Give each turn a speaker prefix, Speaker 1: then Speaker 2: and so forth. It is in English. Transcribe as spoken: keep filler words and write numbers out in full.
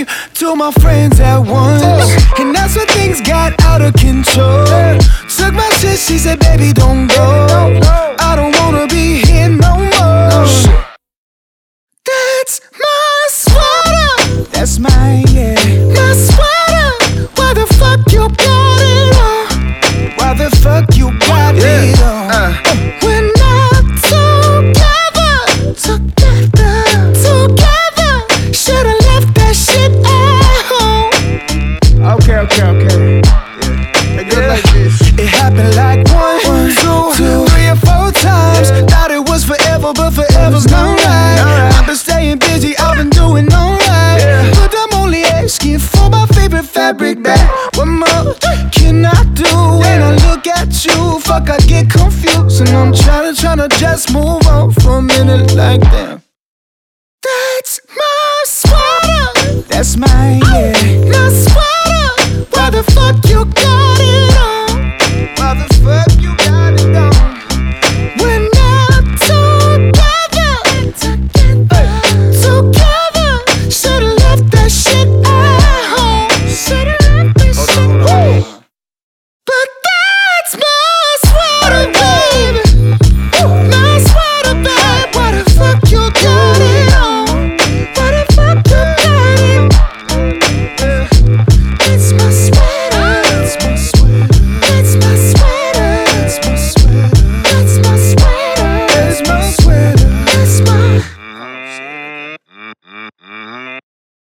Speaker 1: gave to my friends at once, and that's when things got out of control. Took my shit, she said, baby, don't go. I don't wanna be here no more. That's my sweater. That's mine, yeah. My sweater. Why the fuck you got it on? Why the fuck you got it on? Uh. We're not together. Together. Together. Should've left that shit at home. Okay, okay, okay. Yeah. It goes yeah. like this. It happened like one, one two, two, three or four times. Thought it was forever, but forever's not right. right. I've been staying busy, I've been doing alright. Yeah. But I'm only asking for my favorite fabric back. What more can I do when I look at you? Fuck, I get confused, and I'm trying to, trying to just move on for a minute like that. That's my sweater. That's mine, yeah. My sweater.